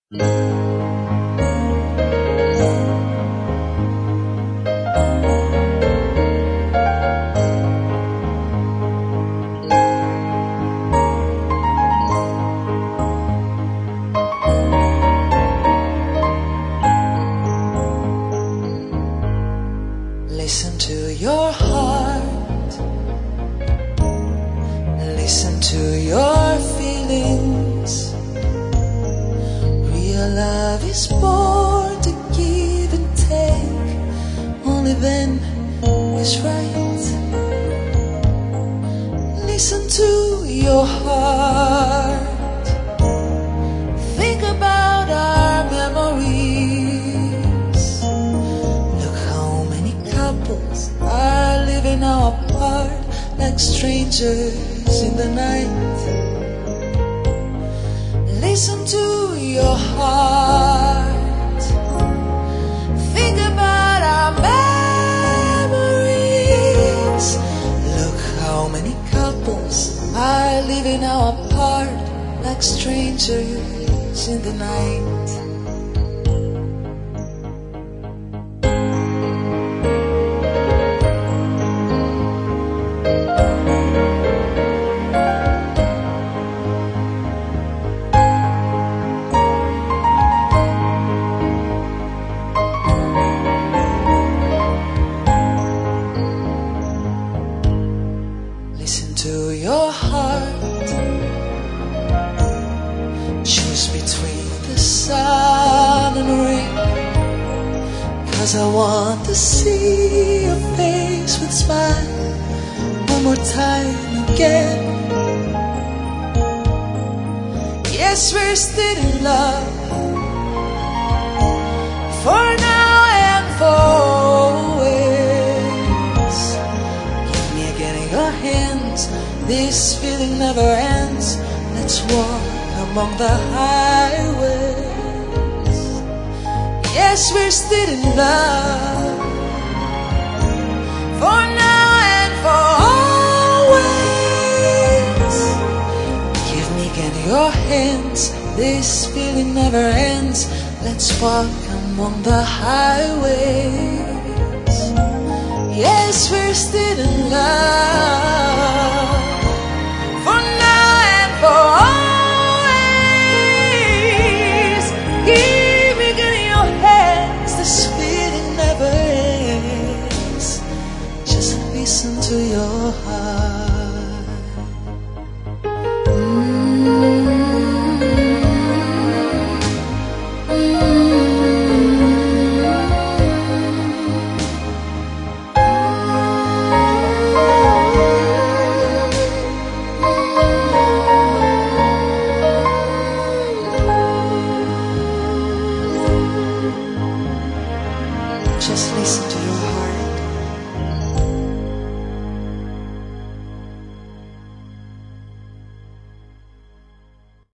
Listen to your heart, listen to your feelings. Real love is born to give and take, only then is right. Listen to your heart, think about our memories. Look how many couples are living now apart, like strangers in the night. Listen to your heart, think about our memories. Look how many couples are living now apart, like strangers in the night. Listen to your heart, choose between the sun and rain, 'cause I want to see your face with smile one more time again. Yes, we're still in love, for now and for always. Give me again your hands, this feeling never ends. Let's walk among the highways. Yes, we're still in love, for now and for always. Give me again your hands, this feeling never ends. Let's walk among the highways. Yes, we're still in love.